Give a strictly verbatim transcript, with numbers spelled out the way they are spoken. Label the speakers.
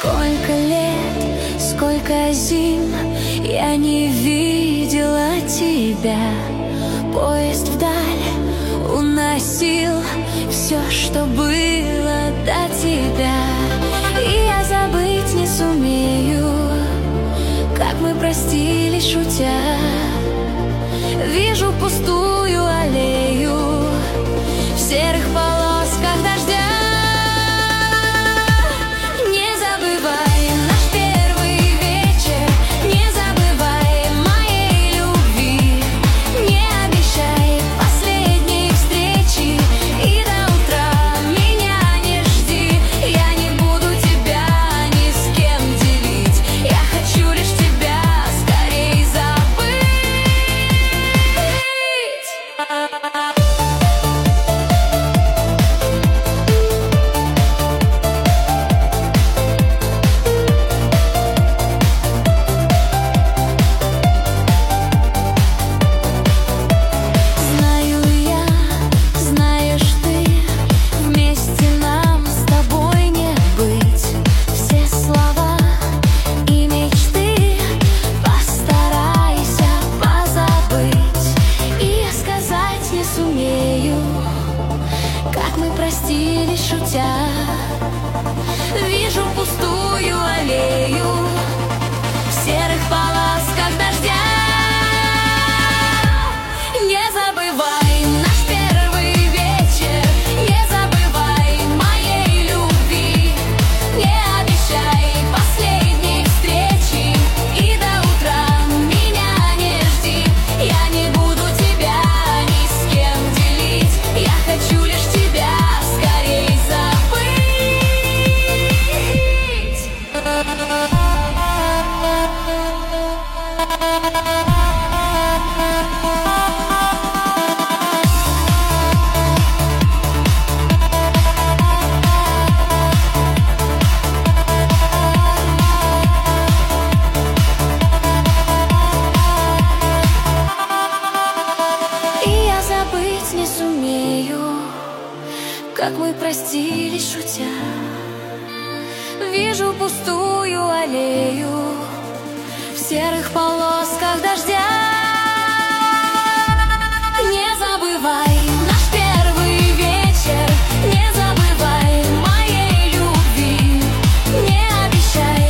Speaker 1: Сколько лет, сколько зим я не видела тебя. Поезд вдаль уносил все, что было до тебя. И я забыть не сумею, как мы простились, шутя. Вижу пустую аллею в серых полосках дождя. Простились, шутя. Вижу пустую аллею в серых полосках дождя. Не забывай наш первый вечер, не забывай моей любви, не обещай последней встречи, и до утра меня не жди. Я не буду тебя ни с кем делить, я хочу лишь тебя скорей забыть. И я забыть не сумею, как мы простились, шутя. Вижу пустую аллею в серых полосках дождя. Не забывай наш первый вечер, не забывай моей любви, не обещай